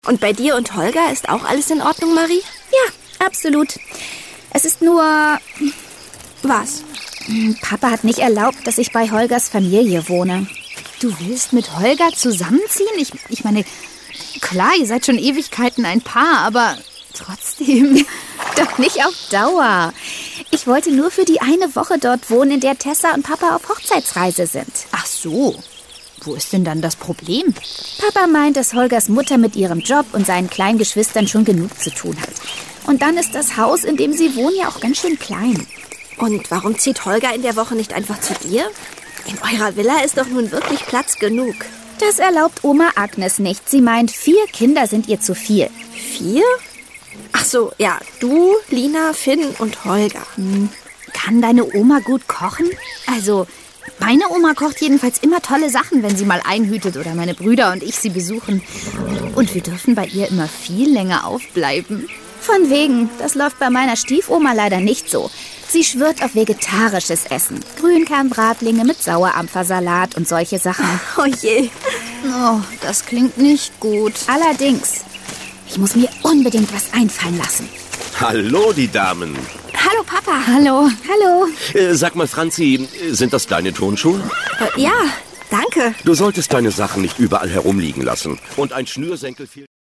Und bei dir und Holger ist auch alles in Ordnung, Marie? Ja, absolut. Es ist nur... Was? Papa hat nicht erlaubt, dass ich bei Holgers Familie wohne. Du willst mit Holger zusammenziehen? Ich meine, klar, ihr seid schon Ewigkeiten ein Paar, aber trotzdem... Doch nicht auf Dauer. Ich wollte nur für die eine Woche dort wohnen, in der Tessa und Papa auf Hochzeitsreise sind. Ach so. Wo ist denn dann das Problem? Papa meint, dass Holgers Mutter mit ihrem Job und seinen kleinen Geschwistern schon genug zu tun hat. Und dann ist das Haus, in dem sie wohnen, ja auch ganz schön klein. Und warum zieht Holger in der Woche nicht einfach zu dir? In eurer Villa ist doch nun wirklich Platz genug. Das erlaubt Oma Agnes nicht. Sie meint, 4 Kinder sind ihr zu viel. 4? Ach so, ja, du, Lina, Finn und Holger. Kann deine Oma gut kochen? Also, meine Oma kocht jedenfalls immer tolle Sachen, wenn sie mal einhütet oder meine Brüder und ich sie besuchen. Und wir dürfen bei ihr immer viel länger aufbleiben. Von wegen, das läuft bei meiner Stiefoma leider nicht so. Sie schwört auf vegetarisches Essen. Grünkernbratlinge mit Sauerampfersalat und solche Sachen. Oh je. Oh, das klingt nicht gut. Allerdings, ich muss mir unbedingt was einfallen lassen. Hallo, die Damen. Hallo, Papa. Hallo. Hallo. Sag mal, Franzi, sind das deine Turnschuhe? Ja, danke. Du solltest deine Sachen nicht überall herumliegen lassen. Und ein Schnürsenkel fehlt...